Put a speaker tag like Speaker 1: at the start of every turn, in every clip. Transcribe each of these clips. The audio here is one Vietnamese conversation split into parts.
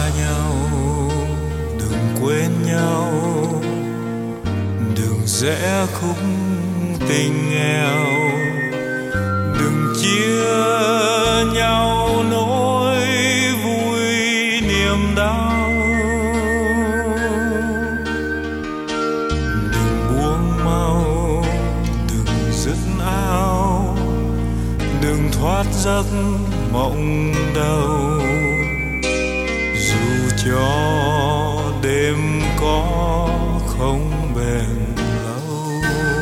Speaker 1: nhau, đừng quên nhau, đừng rẽ khúc tình nghèo, đừng chia nhau nỗi vui niềm đau, đừng buông mau, đừng dứt áo, đừng thoát giấc mộng đầu, dù cho đêm có không bền lâu.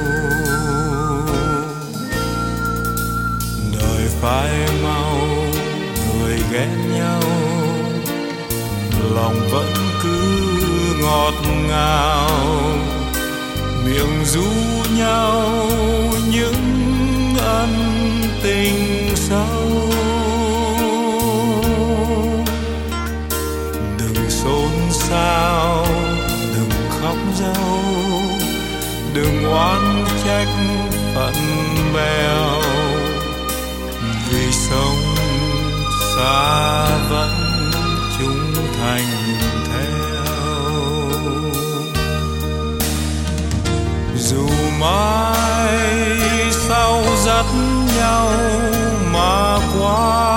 Speaker 1: Đời phai mau, người ghét nhau, lòng vẫn cứ ngọt ngào, miệng ru nhau những ân tình sâu. Đừng xôn xao, đừng khóc dâu, đừng oán trách phận bèo, vì sống xa vẫn chung thành theo. Dù mãi sau dắt nhau mà qua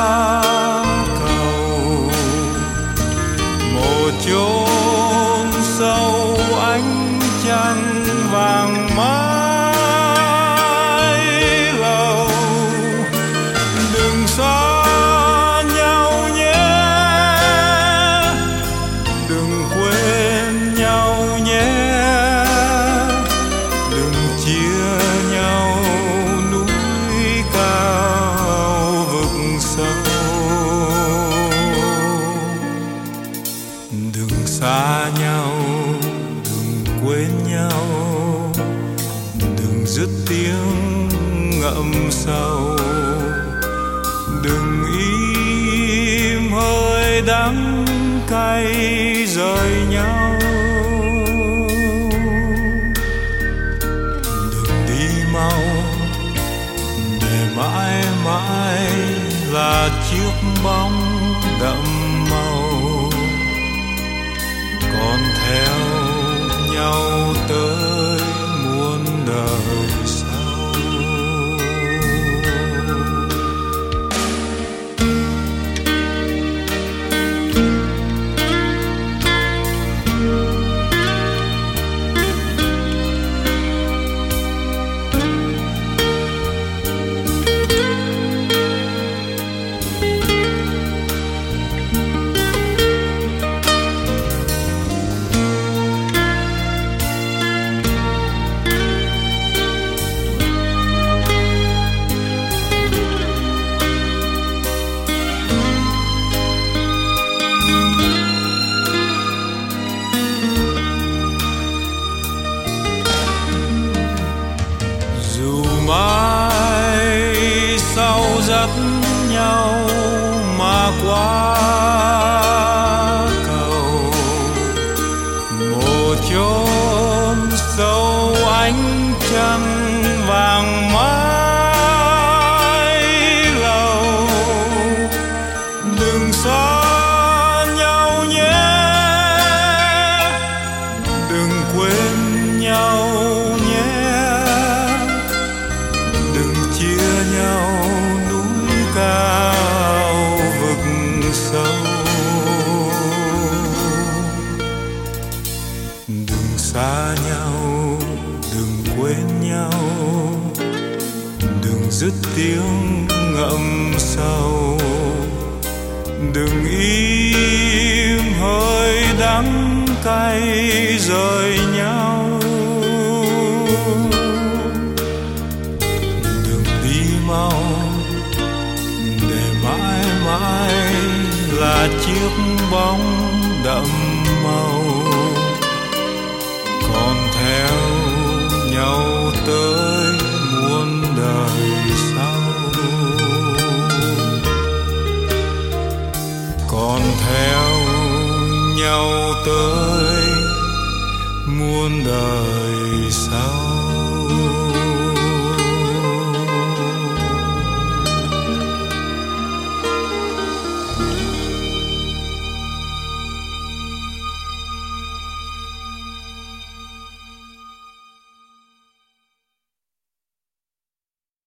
Speaker 1: cầu, một chốn sâu ánh trăng vàng mãi lầu. Đừng xa nhau nhé, đừng quên nhau nhé, đừng chia nhau núi cao vực sâu. Đừng xa nhau, đừng quên nhau, đừng dứt tiếng ngậm sầu, đừng im hơi đắng cay rời nhau. Đừng đi mau, để mãi mãi là chiếc bóng đậm màu, còn theo nhau tới muôn đời sau. Mãi sau dắt nhau mà qua cầu, một chốn sâu ánh trăng vàng mãi lầu. Đừng xa nhau nhé, đừng quên nhau nhé, đừng chia nhau núi cao vực sâu. Đừng xa nhau, đừng quên nhau, đừng dứt tiếng ngậm sầu, đừng im hơi đắng cay rời nhau. Mau, để mãi mãi là chiếc bóng đậm màu, còn theo nhau tới muôn đời sau. Còn theo nhau tới muôn đời sau.